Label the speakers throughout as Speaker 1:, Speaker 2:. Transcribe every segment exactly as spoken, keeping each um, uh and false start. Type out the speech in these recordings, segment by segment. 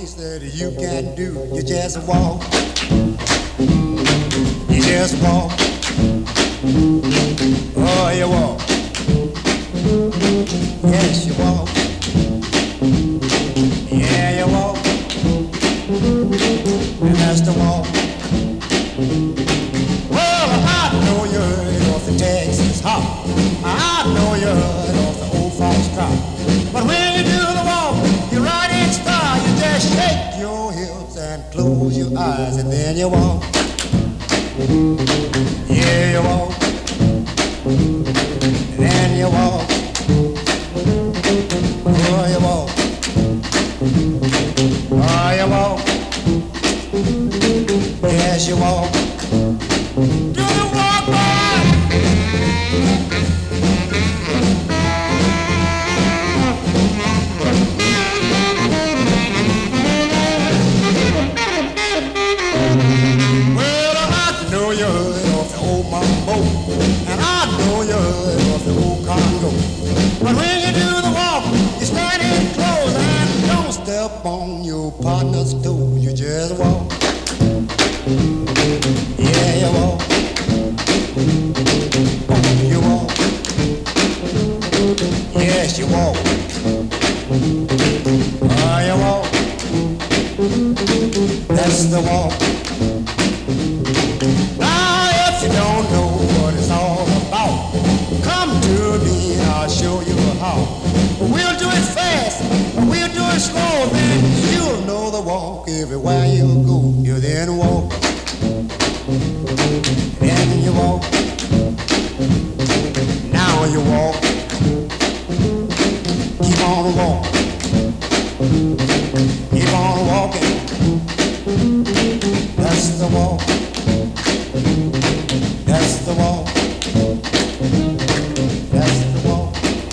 Speaker 1: things that you can do. You just walk. You just walk. Oh, you walk. Yes, you walk. Yeah, you walk. And that's the walk. Well, I know you heard of the Texas hop. I know you heard of the old fox trot. But when you do the walk, you ride in style. You just shake your hips and close your eyes, and then you walk. Yeah, you walk. And then you walk. Oh, you walk. Oh, you walk. Yes, you walk. Do the walk, boy. Well, I know you heard of the old mambo, and I know you heard of the old Congo. But when you do the walk, you stand in close and don't step on your partner's toe. You just walk. Yeah, you walk. Oh, you walk. Yes, you walk. Oh, you walk. That's the walk. Now, if you don't know what it's all about, come to me and I'll show you how. We'll do it fast, we'll do it slow, then you'll know the walk everywhere you go. You then walk. Then you walk. Now you walk. Keep on walking. Keep on walking. That's the walk. That's the walk. That's the walk.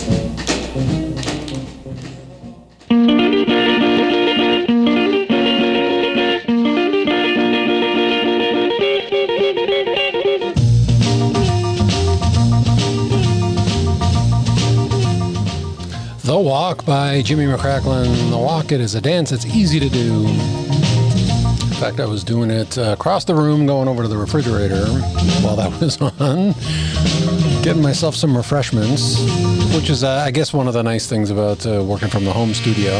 Speaker 2: The Walk by Jimmy McCracklin. The Walk, it is a dance that's easy to do. In fact, I was doing it uh, across the room, going over to the refrigerator while that was on, getting myself some refreshments, which is, uh, I guess, one of the nice things about uh, working from the home studio.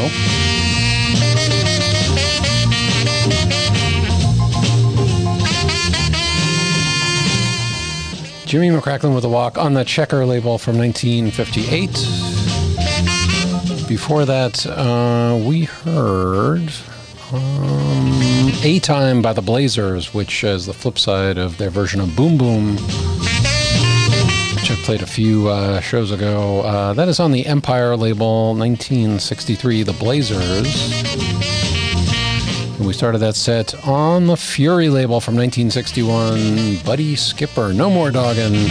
Speaker 2: Jimmy McCracklin with The Walk on the Checker label from nineteen fifty-eight. Before that, uh, we heard um, A-Time by the Blazers, which is the flip side of their version of Boom Boom, which I played a few uh, shows ago. Uh, that is on the Empire label, nineteen sixty-three, The Blazers. And we started that set on the Fury label from nineteen sixty-one, Buddy Skipper, No More Doggin'.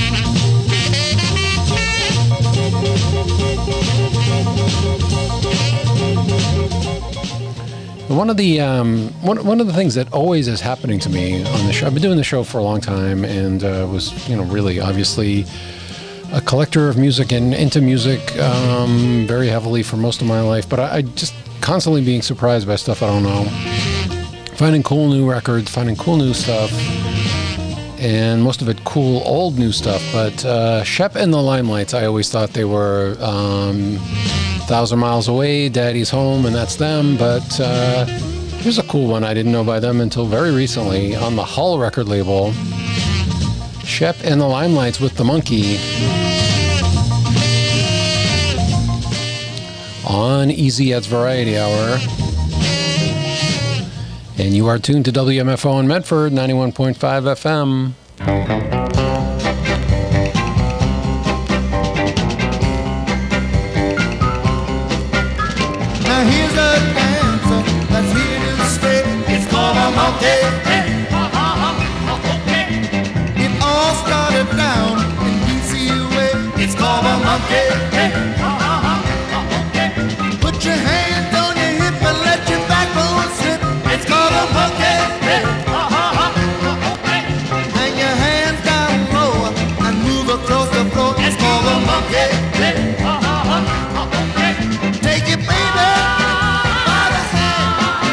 Speaker 2: One of the um, one one of the things that always is happening to me on the show, I've been doing the show for a long time, and uh, was you know really obviously a collector of music and into music um, very heavily for most of my life. But I, I just constantly being surprised by stuff I don't know, finding cool new records, finding cool new stuff, and most of it cool old new stuff. But uh, Shep and the Limelights, I always thought they were. Um, Thousand Miles Away, Daddy's Home, and that's them. But uh, here's a cool one I didn't know by them until very recently on the Hull record label. Shep and the Limelights with the Monkey on Easy Ed's Variety Hour. And you are tuned to W M F O in Medford, ninety-one point five F M.
Speaker 3: It all started down in D C way. It's called a monkey. Put your hands on your hip and let your backbone slip. It's called a monkey. Hang your hands down low and move across the floor. It's called a monkey. Take it, baby, by the hand.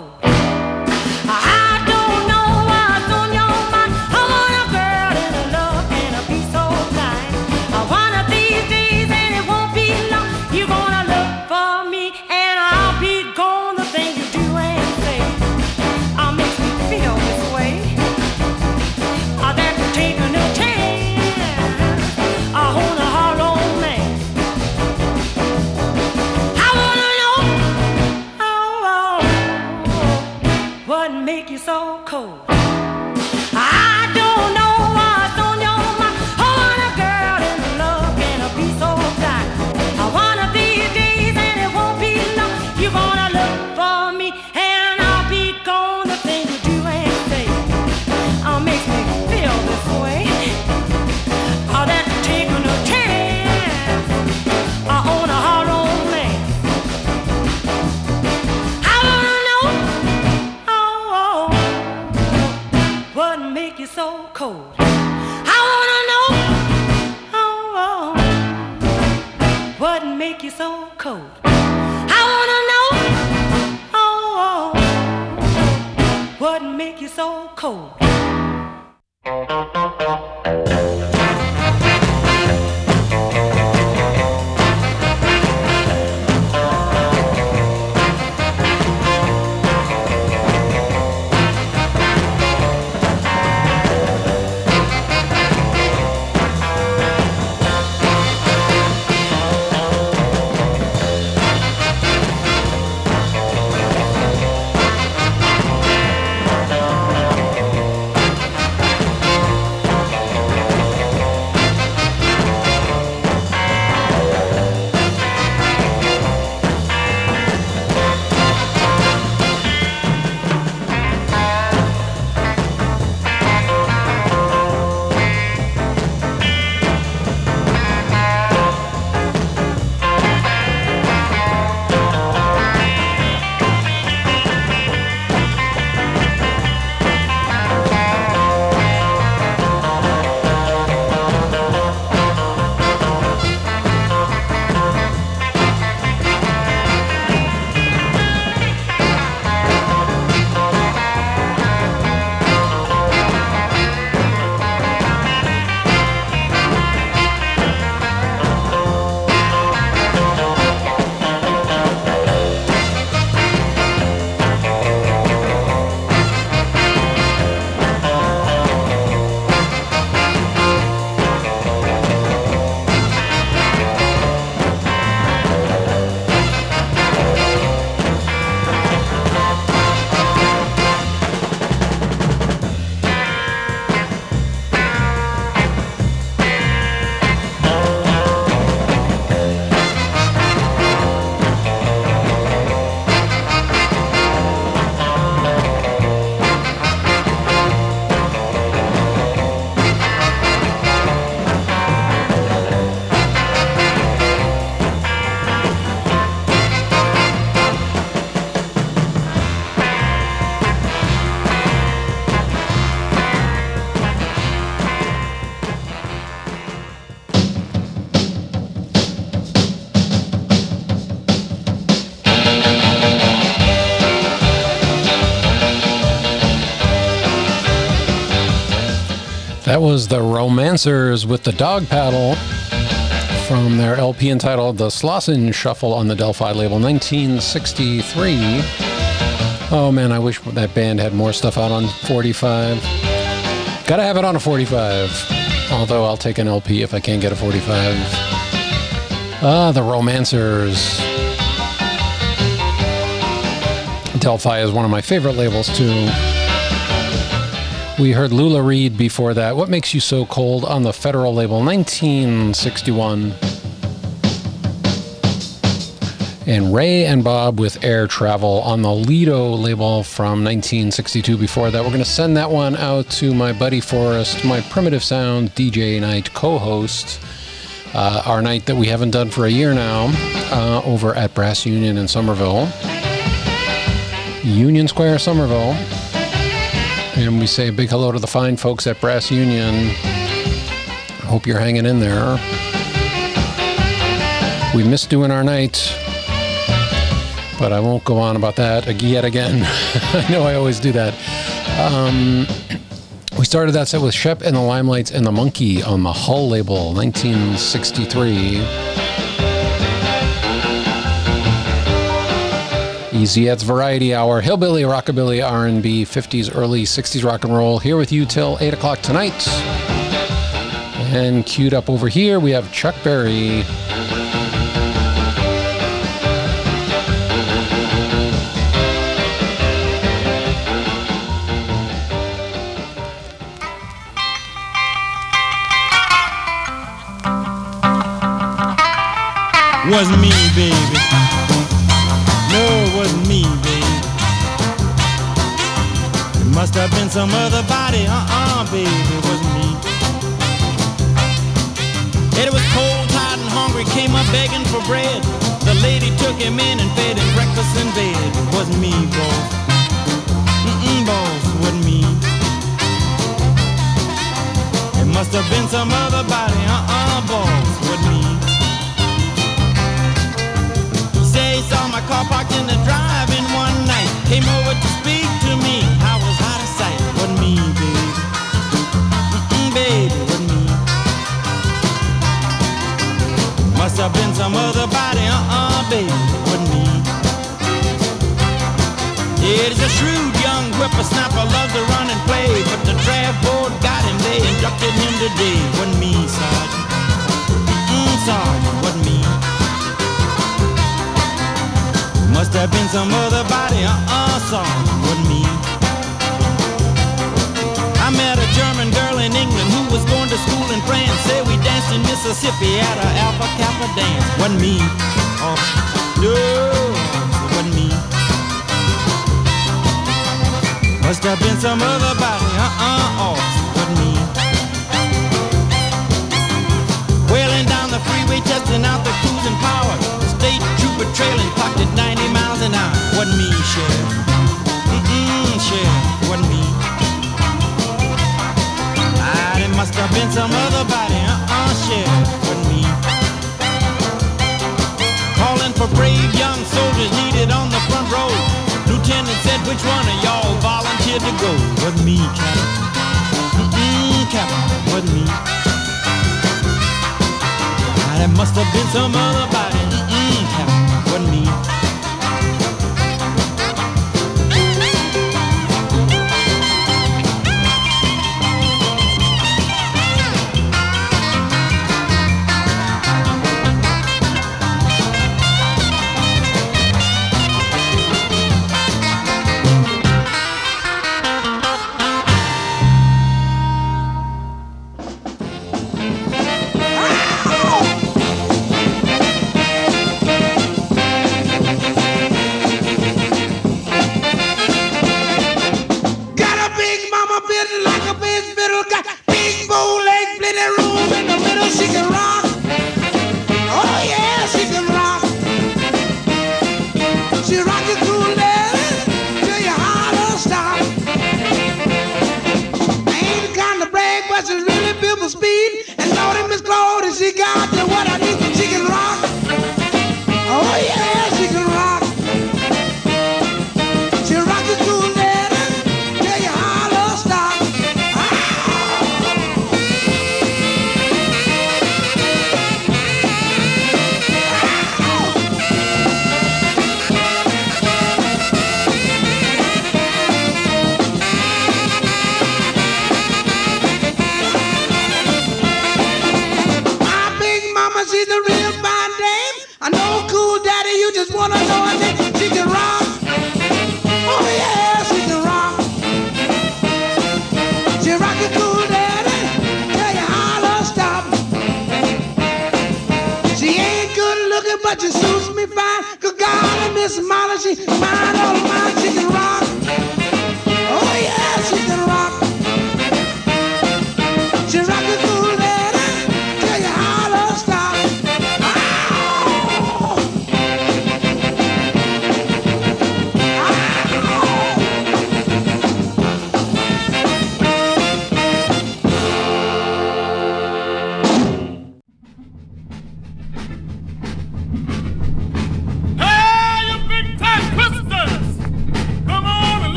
Speaker 4: cold. I don't know what's on your mind. I want a girl and a love and a peace so kind. One of these days and it won't be long, you're gonna look for me and I'll be gone. The thing you do and say, I'll make me feel this way. I'll have to take a new chance. I hold a hollow man. I wanna know, oh, oh, what make you so cold? I don't know what's on your mind. I want a girl and a love and a peace so kind. One of these days and it won't be long, you're gonna look for me and I'll be gone. The thing you do and say, I'll make me feel this way. I'll have to take a new chance. I own a hollow man. I wanna know, oh, oh, what make you so cold? I wanna know, oh, oh, what make you so cold? I wanna know, oh, oh, what make you so cold?
Speaker 2: That was the Romancers with the Dog Paddle from their L P entitled The Slauson Shuffle on the Delphi label, nineteen sixty-three. Oh man, I wish that band had more stuff out on forty-five. Gotta have it on a forty-five. Although I'll take an L P if I can't get a forty-five. Ah, the Romancers. Delphi is one of my favorite labels too. We heard Lula Reed before that. What Makes You So Cold on the Federal label, nineteen sixty-one. And Ray and Bob with Air Travel on the Lido label from nineteen sixty-two. Before that, we're going to send that one out to my buddy Forrest, my Primitive Sound D J night co-host. Uh, our night that we haven't done for a year now, uh, over at Brass Union in Somerville. Union Square, Somerville. And we say a big hello to the fine folks at Brass Union. I hope you're hanging in there. We missed doing our night, but I won't go on about that yet again. I know I always do that. Um, we started that set with Shep and the Limelights and the Monkey on the Hull label, nineteen sixty-three. Easyette's Variety Hour, hillbilly, rockabilly, R and B, fifties, early sixties rock and roll, here with you till eight o'clock tonight. And queued up over here, we have Chuck Berry.
Speaker 5: Wasn't me, baby. No, it wasn't me, baby. It must have been some other body. Uh-uh, baby, it wasn't me. It was cold, tired, and hungry, came up begging for bread. The lady took him in and fed him breakfast in bed. It wasn't me, boss. Mm-mm, boss, it wasn't me. It must have been some other body. Uh-uh, boss, it wasn't me. He saw my car parked in the drive-in one night. Came over to speak to me. I was out of sight. Wasn't me, baby. Mm-mm, baby, wasn't me. Must have been some other body. Uh-uh, baby, wasn't me. It is a shrewd young whippersnapper, loves to run and play, but the draft board got him. They inducted him today. Wasn't me, Sergeant. Mm-mm, Sergeant, wasn't me. Must have been some other body, uh-uh, song, wasn't me. I met a German girl in England who was going to school in France. Say we danced in Mississippi at a Alpha Kappa dance. Wasn't me. Oh, no, it wasn't me. Must have been some other body, uh-uh, oh, wasn't me. Wailing down the freeway, testing out the cruising power. State trooper trailing, clocked at ninety miles an hour. Wasn't me, Sheriff. Mm-mm, Sheriff, wasn't me. Ah, it must have been some other body. Uh-uh, Sheriff, wasn't me. Calling for brave young soldiers needed on the front row. Lieutenant said, which one of y'all volunteered to go? Wasn't me, Captain. Mm-mm, Captain, wasn't me. Ah, it must have been some other body. Mm-mm, Captain, wasn't me.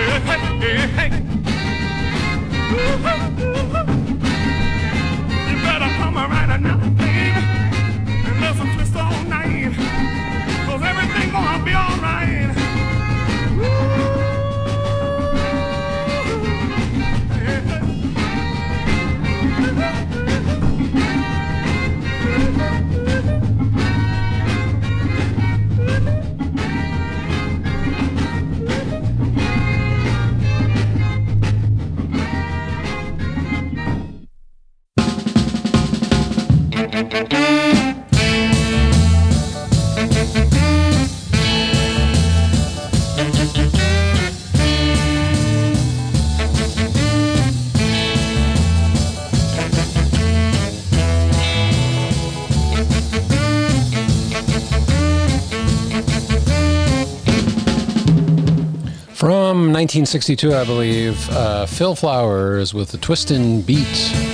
Speaker 2: From nineteen sixty-two, I believe, uh, Phil Flowers with the Twistin' Beat.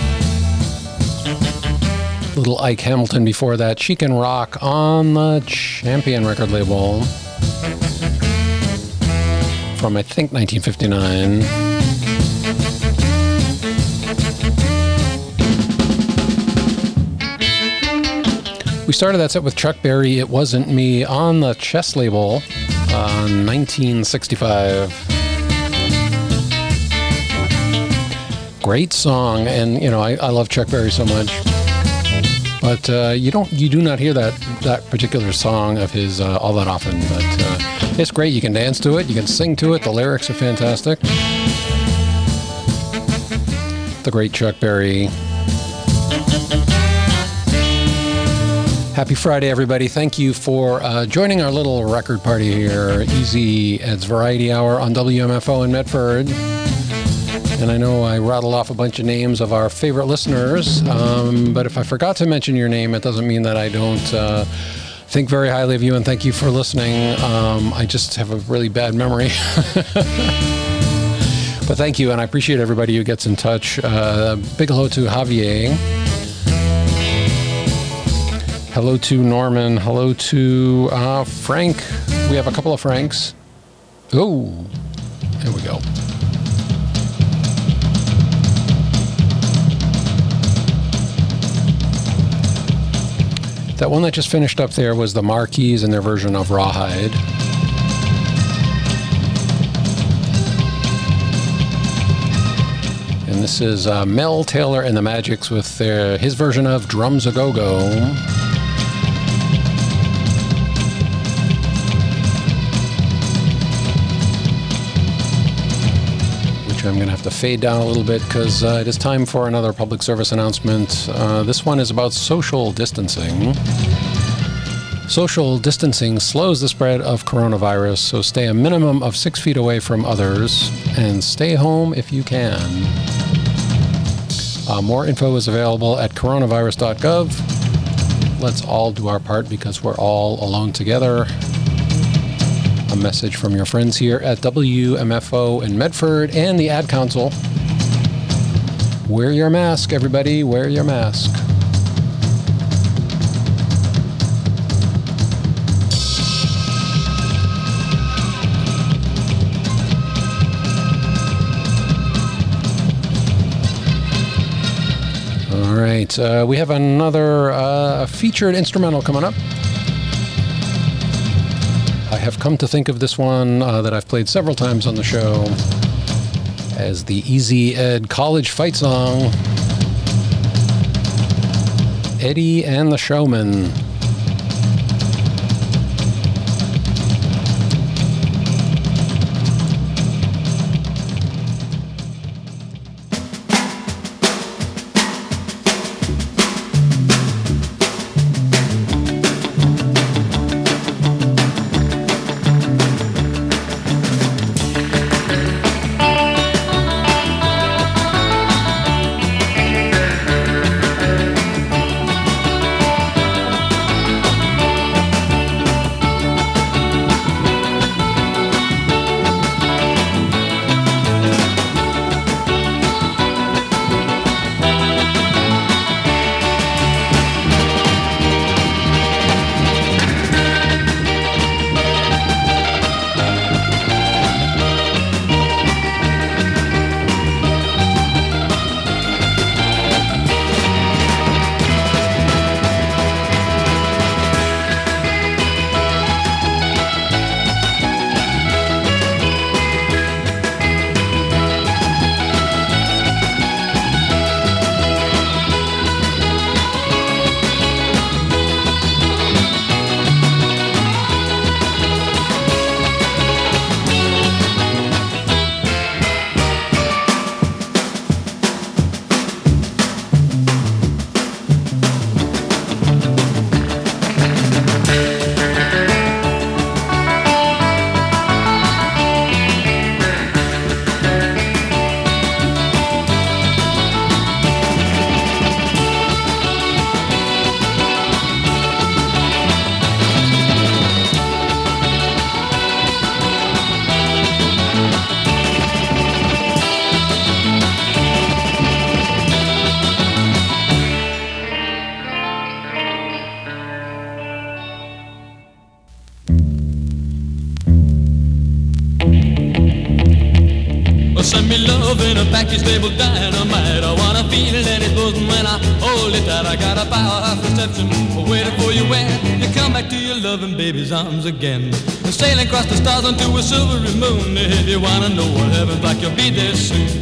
Speaker 2: Little Ike Hamilton before that, Chic and Rock on the Champion record label. From, I think, nineteen fifty-nine. We started that set with Chuck Berry, It Wasn't Me, on the Chess label. Uh, nineteen sixty-five. Great song, and you know I, I love Chuck Berry so much, but uh, you don't you do not hear that that particular song of his uh, all that often. But uh, it's great. You can dance to it, you can sing to it. The lyrics are fantastic. The great Chuck Berry. Happy Friday, everybody. Thank you for uh, joining our little record party here. Easy Ed's Variety Hour on W M F O in Medford. And I know I rattled off a bunch of names of our favorite listeners, um, but if I forgot to mention your name, it doesn't mean that I don't uh, think very highly of you, and thank you for listening. Um, I just have a really bad memory. But thank you, and I appreciate everybody who gets in touch. Uh, big hello to Javier. Hello to Norman. Hello to uh, Frank. We have a couple of Franks. Oh, there we go. That one that just finished up there was the Marquis and their version of Rawhide. And this is uh, Mel Taylor and the Magics with their, his version of Drums A Go-Go. I'm going to have to fade down a little bit because uh, it is time for another public service announcement. Uh, this one is about social distancing. Social distancing slows the spread of coronavirus, so stay a minimum of six feet away from others and stay home if you can. Uh, more info is available at coronavirus dot gov. Let's all do our part because we're all alone together. A message from your friends here at W M F O in Medford and the Ad Council. Wear your mask, everybody. Wear your mask. All right. Uh, we have another uh, featured instrumental coming up. I have come to think of this one uh, that I've played several times on the show as the Easy Ed college fight song, Eddie and the Showman.
Speaker 5: Send me love in a package labeled dynamite. I wanna feel it and it's buzzing when I hold it tight. I got a powerhouse reception waiting for you when you come back to your loving baby's arms again. Sailing across the stars onto a silvery moon. If you wanna know what heaven's like, you'll be there soon.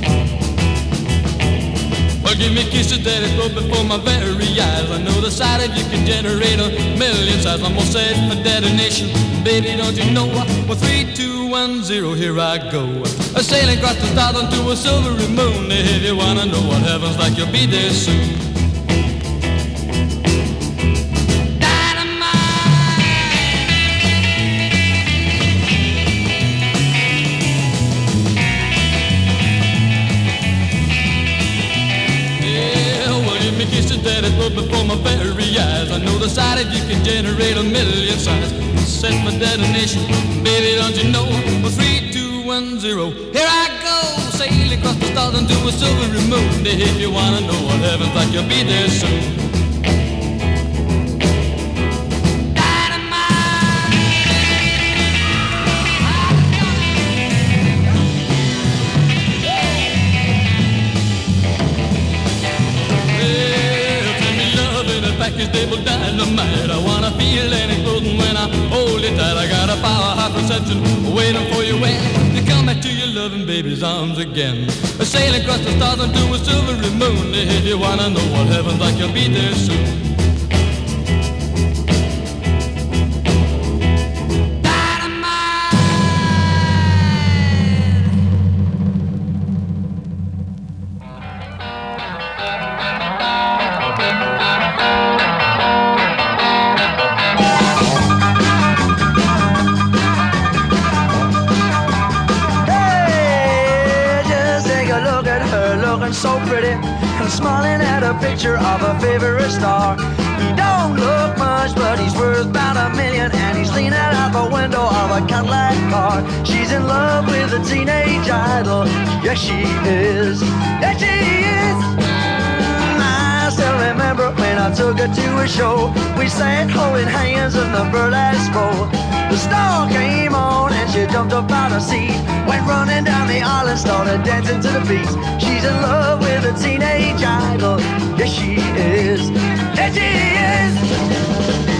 Speaker 5: Well, give me kisses that explode before my very eyes. I know the sight of you can generate a million sighs. I'm all set for detonation. Baby, don't you know? Well, three, two, one, zero, here I go. A sailing across the stars onto a silvery moon. If you wanna know what heaven's like, you'll be there soon. That is right before my very eyes. I know the sight of you can generate a million sighs. Set for detonation, baby, don't you know? Well, three, two, one, zero, here I go. Sailing across the stars into a silvery moon. If you wanna know what heaven's like, you'll be there soon. Package labeled dynamite. I wanna feel and exploding when I hold it tight. I got a powerhouse reception waiting for you when you come back to your loving baby's arms again. Sailing across the stars onto a silvery moon. If you wanna know what heaven's like, you'll be there soon.
Speaker 6: So pretty and smiling at a picture of a favorite star. He don't look much, but he's worth about a million, and he's leaning out the window of a Cadillac car. She's in love with a teenage idol. Yes, she is. Yes, she is. I still remember when I took her to a show. We sat holding hands in the burlesque bowl. The star came on and she jumped up out her seat, went running down the aisle and started dancing to the beat. She's in love with a teenage idol. Yes, she is. Yes, she is.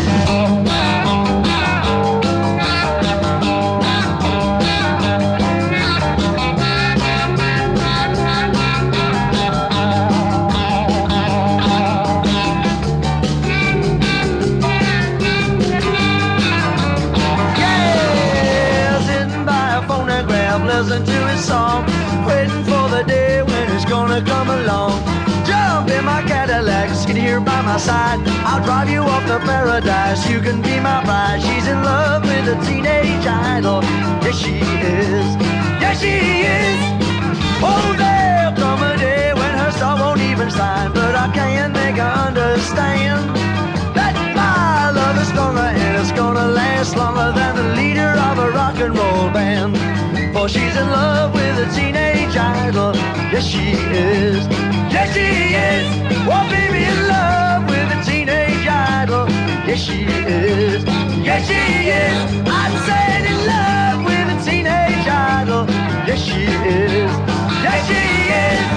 Speaker 6: Listen to his song, waiting for the day when it's gonna come along. Jump in my Cadillac, sit here by my side. I'll drive you off to paradise, you can be my bride. She's in love with a teenage idol. Yes, she is. Yes, she is. Oh, there'll come a day when her star won't even shine, but I can't make her understand that my love is stronger and it's gonna last longer than the leader of a rock and roll band. For she's in love with a teenage idol. Yes, she is. Yes, she is. Oh, baby, in love with a teenage idol. Yes, she is. Yes, she is. I said in love with a teenage idol. Yes, she is. Yes, she is.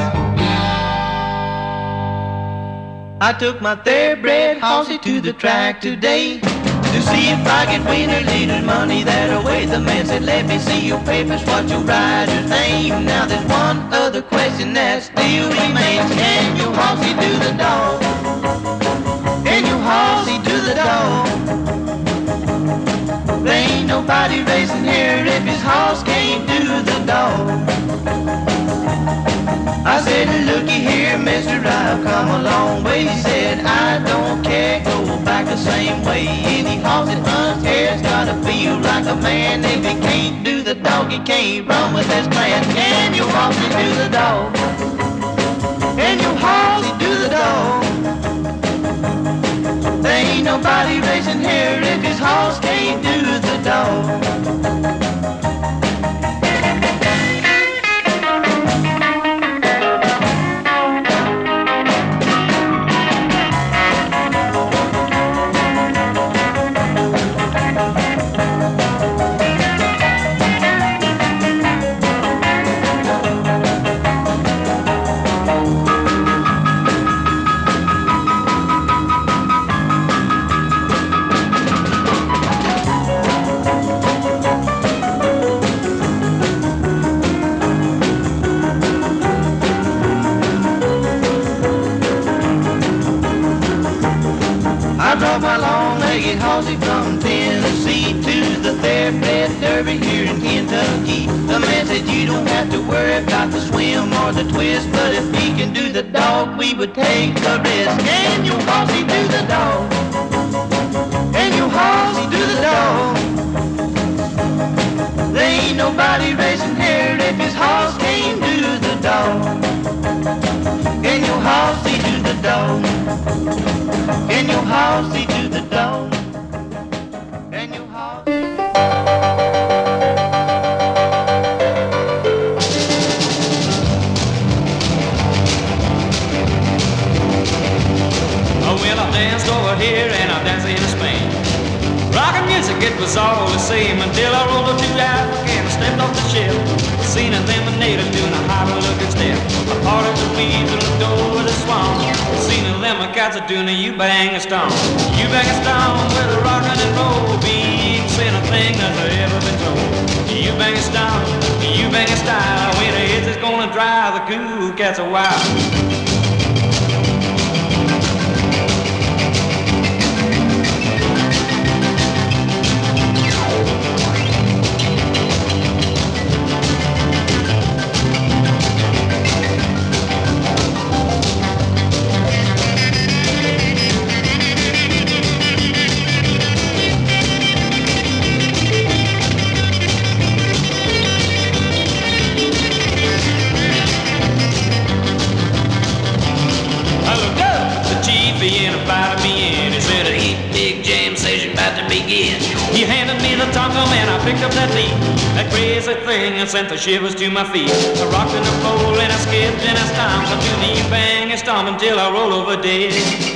Speaker 6: I took my thoroughbred horsey to the track today to see if I could win a little money that away. The man said, let me see your papers, what's your rider's name? Now there's one other question that still remains. Can your horsey do the dog? Can your horsey do the dog? There ain't nobody racing here if his horse can't do the dog. I said, looky here, mister, I've come a long way. He said, I don't care, go back the same way. Any horse that runs here's gotta feel like a man. If he can't do the dog, he can't run with his clan. Can your horsey do the dog? Can your horsey do the dog? There ain't nobody racing here if his horse can't do the dog. Halsey from Tennessee to the Thoroughbred Derby here in Kentucky. The man said you don't have to worry about the swim or the twist, but if he can do the dog, we would take the risk. Can you Halsey do the dog? Can you Halsey do the dog? There ain't nobody racing here if his horse can't do the dog. Can you Halsey do the dog? Can you Halsey do the dog? Can you Halsey?
Speaker 5: Oh, well, I danced over here and I danced in Spain. Rockin' music, it was all the same until I rolled up to Africa and stepped off the ship. Seen them and natives doing a high-looking step. I parted the weeds and looked over the swamp. Seen them and cats are doing a you-bang a stomp. You-bang a stomp with a rockin' and roll beat. Saying a thing that's ever been told. You-bang a stomp, you-bang a style. When it hits, it's gonna drive the cool cats a wild. He handed me the tom-tom and I picked up that lead. That crazy thing and sent the shivers to my feet. I rocked and I rolled and I skipped and I stomped. I do the you-bang and stomp until I roll over dead.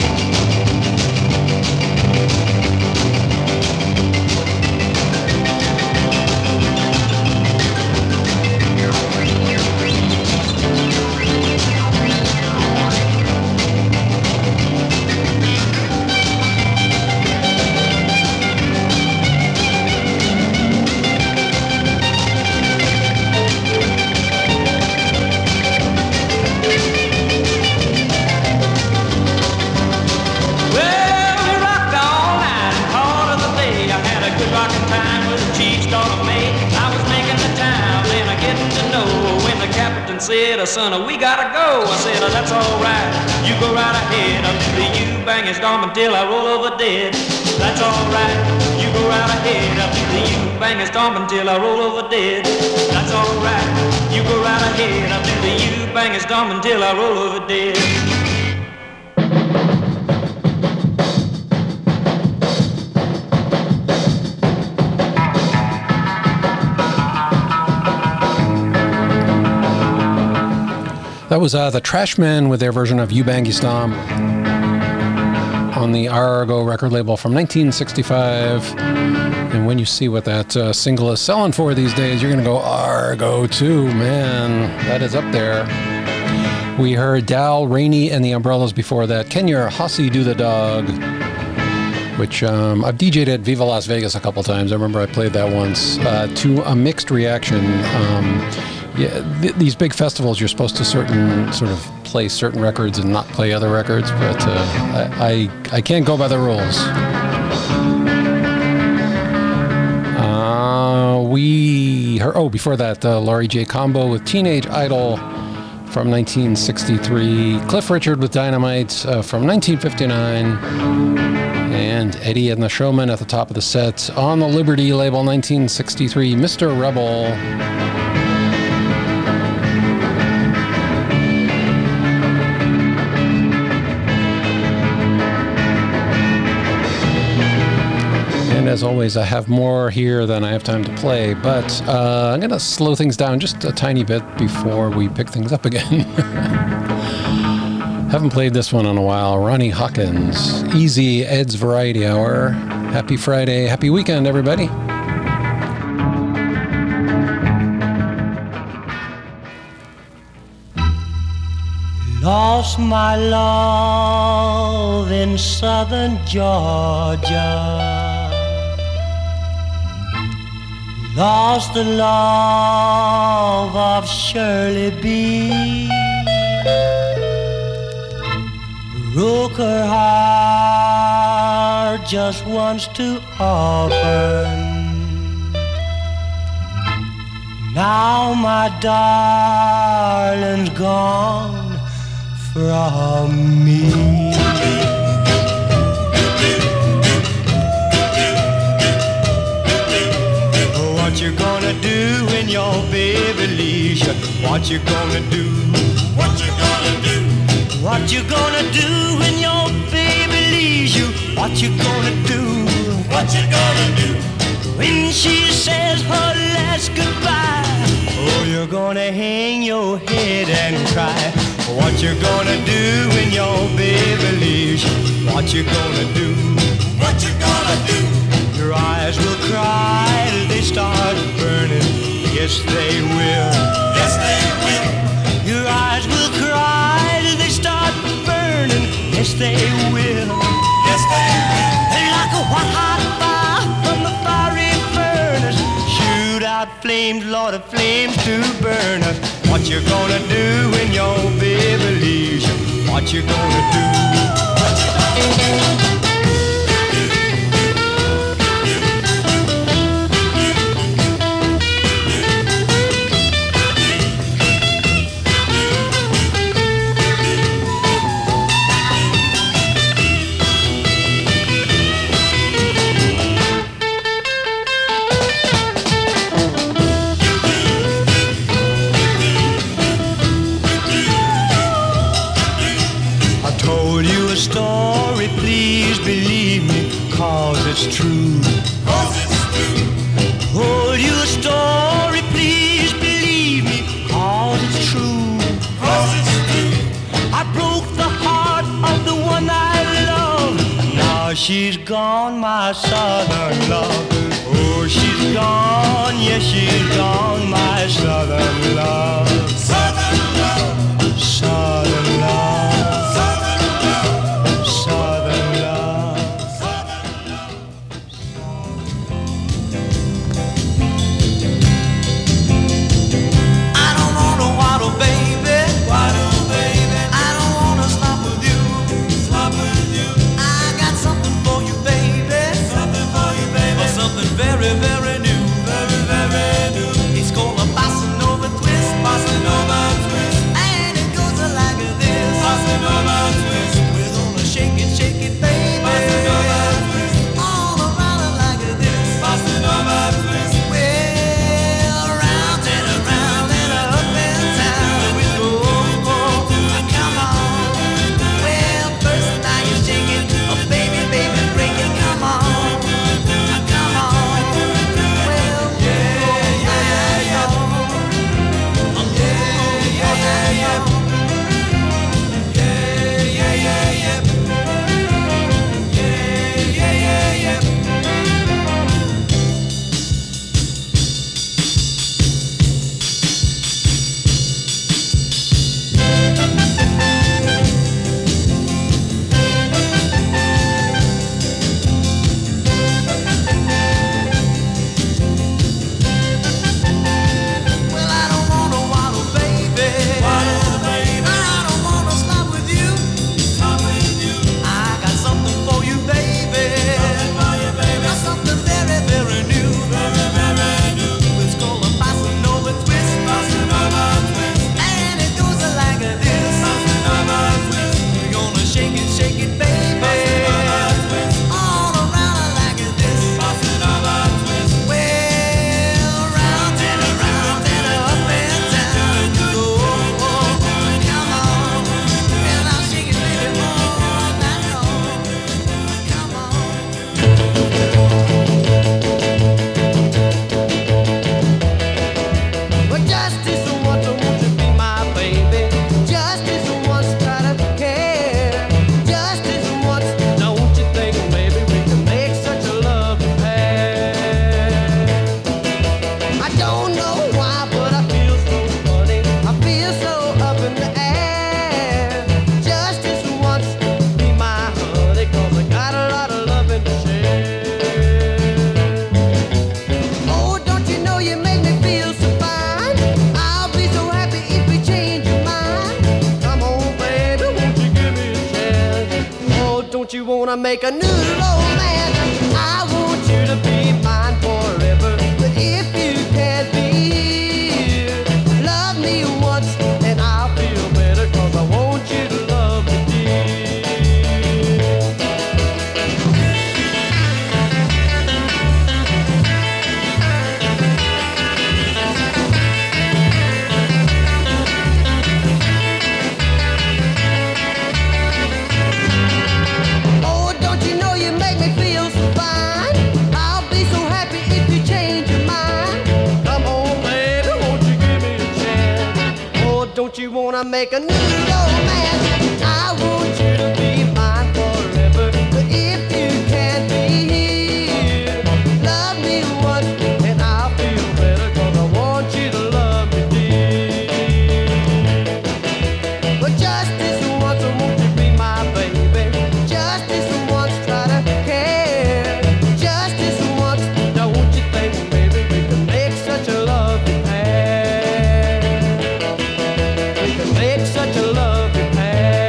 Speaker 5: Said, son, we gotta go. I said, that's all right. You go right ahead. I'll do the you-bang and stomp until I roll over dead. That's all right. You go right ahead. I'll do the you-bang and stomp until I roll over dead. That's all right. You go right ahead. I'll do the you-bang and stomp until I roll over dead.
Speaker 2: That was uh, the Trashmen with their version of You Bangy Stomp on the Argo record label from nineteen sixty-five. And when you see what that uh, single is selling for these days, you're going to go, Argo too, man. That is up there. We heard Dal Rainey and the Umbrellas before that. Can Your Hussy Do the Dog? Which um, I've D J'd at Viva Las Vegas a couple times. I remember I played that once uh, to a mixed reaction. Um, Yeah, th- these big festivals, you're supposed to certain sort of play certain records and not play other records, but uh, I, I I can't go by the rules. Uh, we heard, oh, before that, uh, Laurie J. Combo with Teenage Idol from nineteen sixty-three, Cliff Richard with Dynamite uh, from nineteen fifty-nine, and Eddie and the Showman at the top of the set on the Liberty label, nineteen sixty-three, Mister Rebel. And as always, I have more here than I have time to play, but uh, I'm going to slow things down just a tiny bit before we pick things up again. Haven't played this one in a while. Ronnie Hawkins, Easy Ed's Variety Hour. Happy Friday, happy weekend, everybody.
Speaker 4: Lost my love in southern Georgia. Lost the love of Shirley B. Broke her heart
Speaker 7: just wants to offer. Now my darling's gone from me. What you gonna do when your baby leaves you? What you gonna do? What you gonna do? What you gonna do when your baby leaves you? What you gonna do? What you gonna do? When she says her last goodbye, oh, you're gonna hang your head and cry. What you gonna do when your baby leaves you? What you gonna do? What you gonna do? Your eyes will cry till they start burning. Yes, they will. Yes, they will. Your eyes will cry till they start burning. Yes, they will. Yes, they will. Like a white hot fire from the fiery furnace. Shoot out flames, Lord, of flames to burn us. What you gonna do when your baby leaves you? What you gonna do? What you gonna do? Story, please believe me, cause it's true. Cause it's true. Told you a story, please believe me, cause it's true. Cause it's true. I broke the heart of the one I love. Now she's gone, my southern love. Oh, she's gone, yes, she's gone, my southern love. Southern love. Southern love.
Speaker 8: Very, very new, very, very new. It's called a bossa nova twist, bossa nova twist, and it goes like this. Bossa nova twist, we're gonna shake it, shake it, baby. Bossa nova twist, all around it like this. Bossa nova twist, well, around and around and up and down we go. Come on, well, first now you shake it, oh baby, baby, break it, come on.
Speaker 7: Make a new romance.
Speaker 6: don't you wanna make a new romance? I want you to be mine forever. But if you can't be here, love me once and I'll feel better. Cause I want you to love me dear. But just this once, won't you be my baby? Just this once, try to care. Just this once, don't you think, baby, we can make such a lovely pair. We can make such a lovely pair.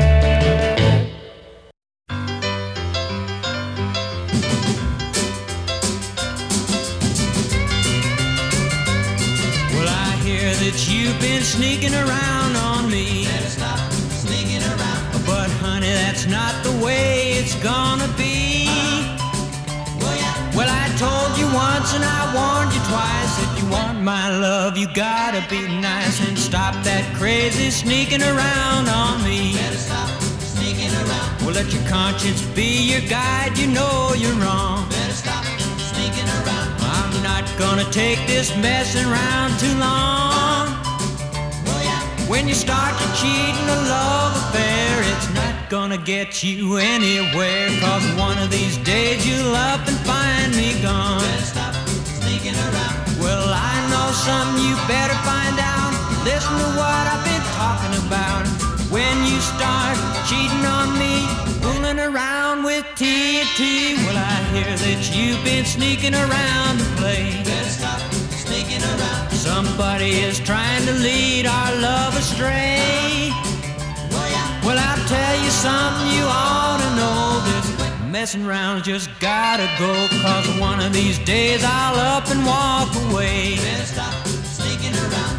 Speaker 8: Well, I hear that you've been sneaking around on me.
Speaker 7: Better stop sneaking around.
Speaker 8: But honey, that's not the way it's gonna be.
Speaker 7: Well, yeah.
Speaker 8: Well, I told you once and I warned you twice. If you want my love, you gotta be nice and stop that crazy sneaking around on me.
Speaker 7: Better stop sneaking around.
Speaker 8: Well, let your conscience be your guide. You know you're wrong.
Speaker 7: Better stop sneaking around.
Speaker 8: I'm not gonna take this messing around too long.
Speaker 7: Well, yeah.
Speaker 8: When you start to cheat in a love affair, it's not gonna get you anywhere. Cause one of these days you'll up and find me gone.
Speaker 7: Better stop sneaking around.
Speaker 8: Well, I know something you better find out. Listen to what I've been talking about. When you start cheating on me, fooling around with T N T. Well, I hear that you've been sneaking around to play.
Speaker 7: Better stop sneaking around.
Speaker 8: Somebody is trying to lead our love astray.
Speaker 7: Well, yeah.
Speaker 8: Well, I'll tell you something you ought to know. This messing around just gotta go. Cause one of these days I'll up and walk away.
Speaker 7: Better stop sneaking around.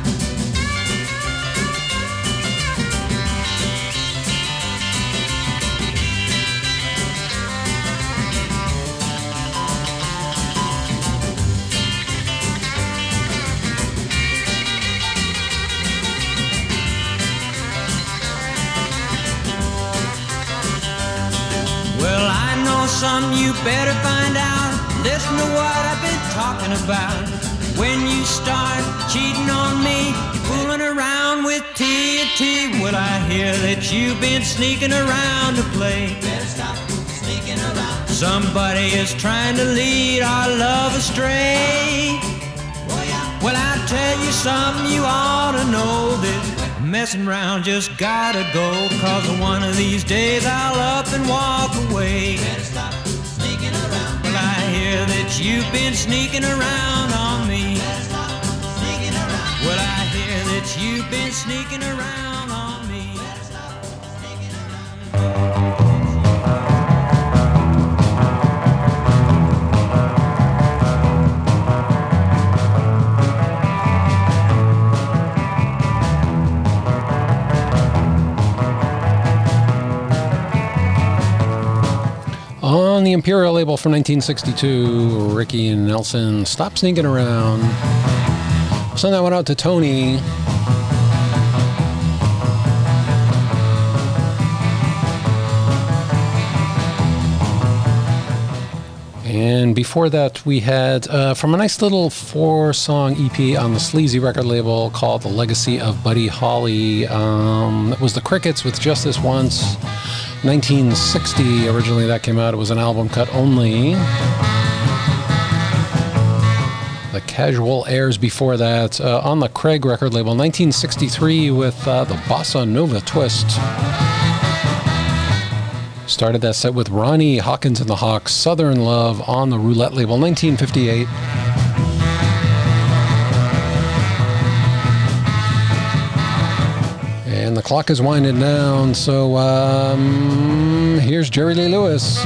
Speaker 8: Well, I know something you better find out. Listen to what I've been talking about. When you start cheating on me, you're fooling around with T N T. Well, I hear that you've been sneaking around to play.
Speaker 7: Better stop sneaking around.
Speaker 8: Somebody is trying to lead our love astray.
Speaker 7: Well, yeah.
Speaker 8: Well, I'll tell you something you ought to know. This messing around just gotta go. Cause one of these days I'll up and walk away.
Speaker 7: Better stop sneaking around.
Speaker 8: Well, I hear that you've been sneaking around on me.
Speaker 7: Better stop sneaking around.
Speaker 8: Well, I hear that you've been sneaking around on me.
Speaker 7: Better stop sneaking around.
Speaker 2: On the Imperial label from nineteen sixty-two, Ricky and Nelson, Stop Sneaking Around. Send that one out to Tony. And before that, we had uh, from a nice little four-song E P on the Sleazy record label called The Legacy of Buddy Holly. Um, that was the Crickets with Just This Once. nineteen sixty, originally that came out. It was an album cut only. The Casual Airs before that uh, on the Craig record label. nineteen sixty-three with uh, the Bossa Nova Twist. Started that set with Ronnie Hawkins and the Hawks, Southern Love on the Roulette label. nineteen fifty-eight. And the clock is winding down, so um, here's Jerry Lee Lewis.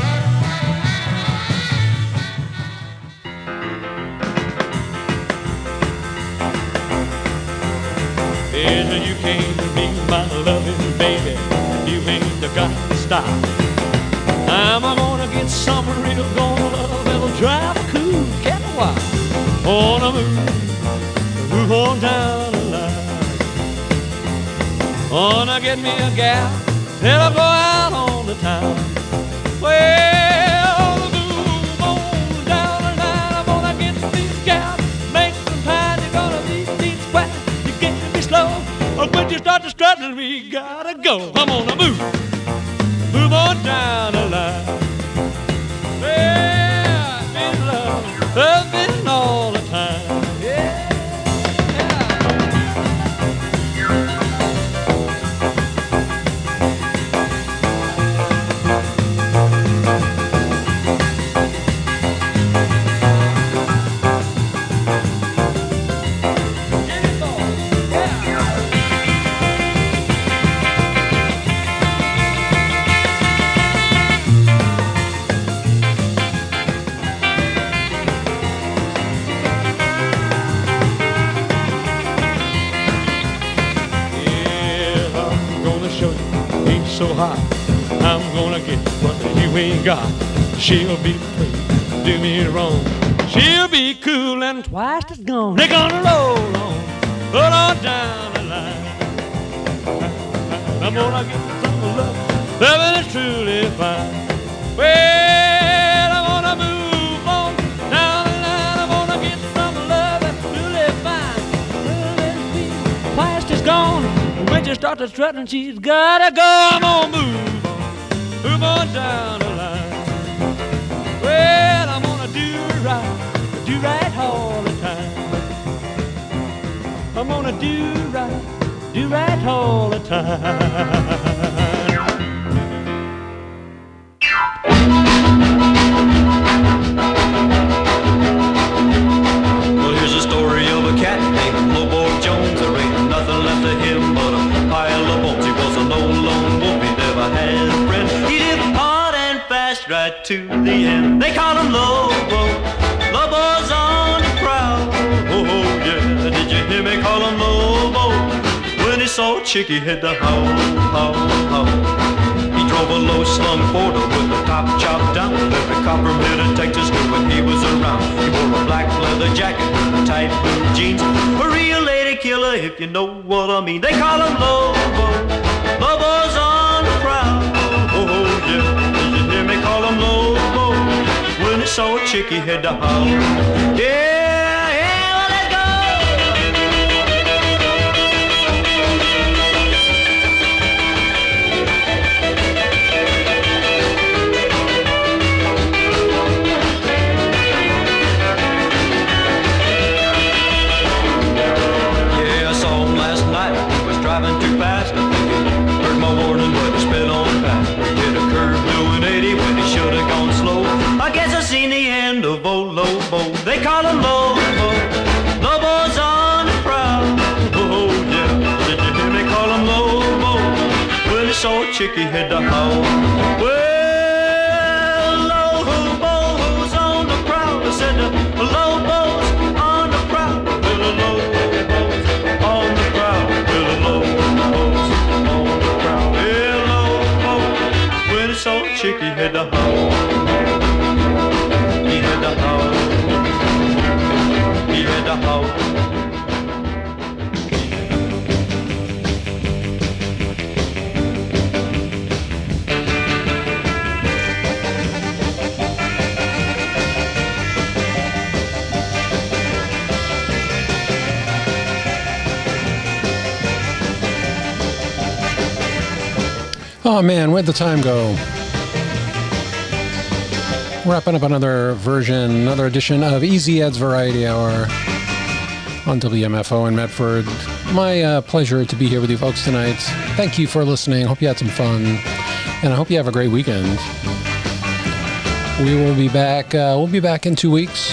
Speaker 9: Yes, you can't be my loving baby. You ain't got to stop. I'm gonna get something real, gonna love, that'll drive a cool cat a while. Wanna move, move on down the line. Wanna get me a gal that'll go out on the town. Well, move on down the line. I'm gonna get these gals, make some pie. You're gonna beat these quacks. You get me slow, But when you start to strut, we gotta go. Come on, now move. Move on down the line. Yeah, I've been love, loving all the time. Yeah. So hot, I'm gonna get what you ain't got. She'll be free, do me wrong. She'll be cool and twice as gone. They're gonna roll on, roll on down the line. I'm gonna get some love, loving is truly fine. Well, I wanna move on down the line. I wanna get some love that's truly fine. Loving is twice as gone. When she starts to strut and she's gotta go, I'm gonna move on, move on down the line. Well, I'm gonna do right, do right all the time. I'm gonna do right, do right all the time.
Speaker 7: Well, here's a story of a cat named Lobo Jones. There ain't nothing left of him but a pile of bones. He was a lone, lone wolf, he never had a friend. He lived hard and fast right to the end. They call him Lobo, Lobo's on the prowl. Oh, oh, yeah, did you hear me call him Lobo? When he saw Chicky head to howl, howl, howl. He drove a low-slung Ford with the top chopped down. Every copperhead in Texas knew when he was around. He wore a black leather jacket with tight blue jeans. A real lady killer, if you know what I mean. They call him Lobo, Lobo's on the prowl. Oh, yeah, did you hear me call him Lobo? When he saw a Chicky head to howl. Yeah. Driving too fast, I think he heard my warning, but he sped on past. He hit a curve doing eighty when he should have gone slow. I guess I seen the end of old Lobo. They call him Lobo, Lobo's on the prowl. Oh yeah, did you hear me call him Lobo? When he saw a Chicky head to howl. Well, Lobo's on the prowl. I said the Lobo's on the prowl. Well, Lobo's on the prowl. So Chicky had to howl. He had to howl. He had to howl.
Speaker 2: Oh man, where'd the time go? Wrapping up another version, another edition of Easy Ed's Variety Hour on W M F O in Medford. My uh, pleasure to be here with you folks tonight. Thank you for listening. Hope you had some fun, and I hope you have a great weekend. We will be back. Uh, we'll be back in two weeks.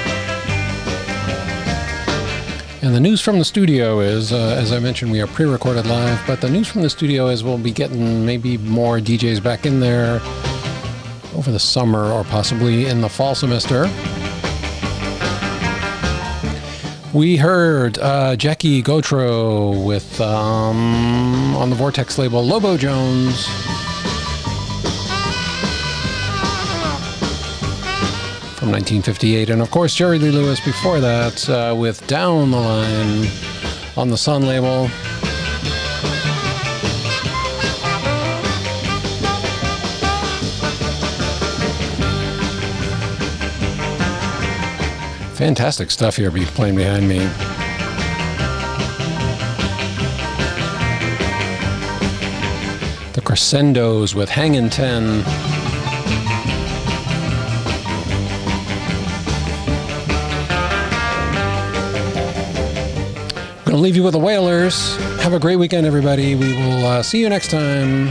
Speaker 2: And the news from the studio is, uh, as I mentioned, we are pre-recorded live, but the news from the studio is we'll be getting maybe more D Js back in there over the summer or possibly in the fall semester. We heard uh, Jackie Gautreaux with, um, on the Vortex label, Lobo Jones. From nineteen fifty-eight, and of course Jerry Lee Lewis before that uh, with Down the Line on the Sun label. Fantastic stuff here be playing behind me. Crescendos with Hangin' ten. I'm going to leave you with the Wailers. Have a great weekend, everybody. We will uh, see you next time.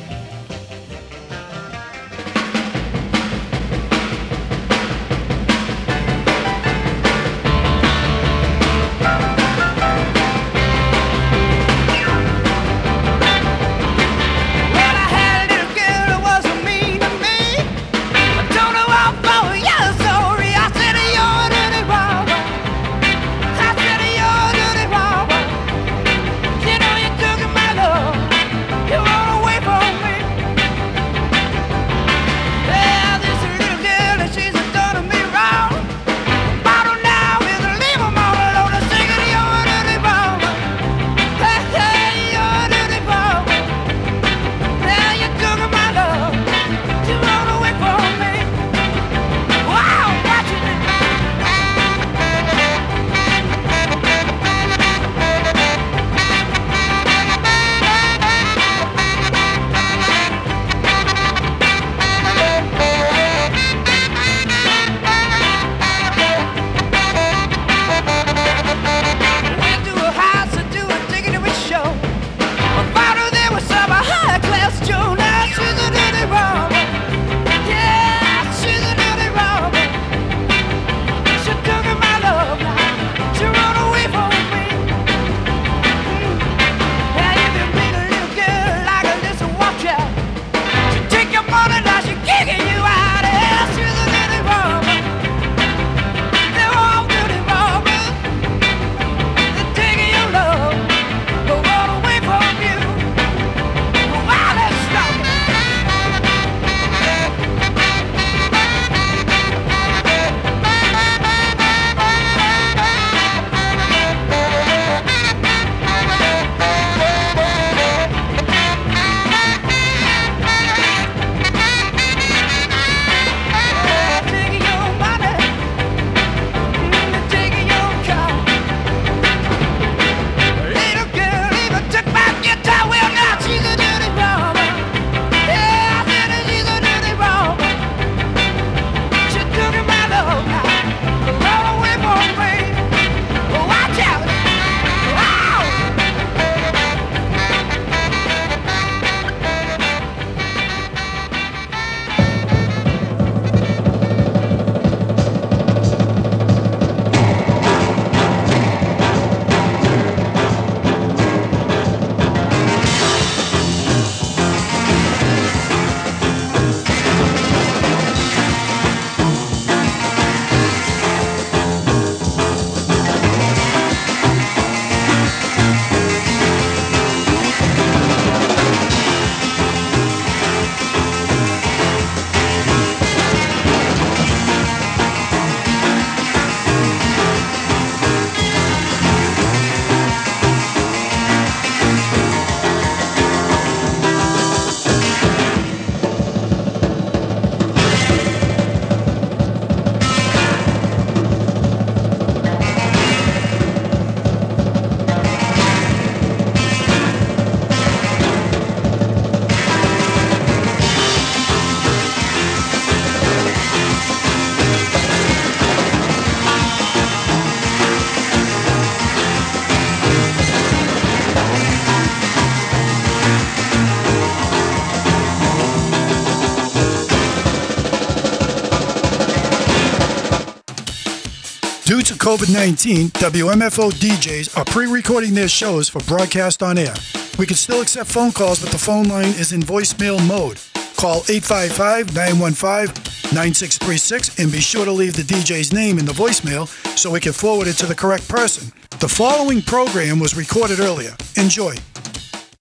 Speaker 10: Due to COVID nineteen, W M F O D Js are pre-recording their shows for broadcast on air. We can still accept phone calls, but the phone line is in voicemail mode. Call eight five five, nine one five, nine six three six and be sure to leave the D J's name in the voicemail so we can forward it to the correct person. The following program was recorded earlier. Enjoy.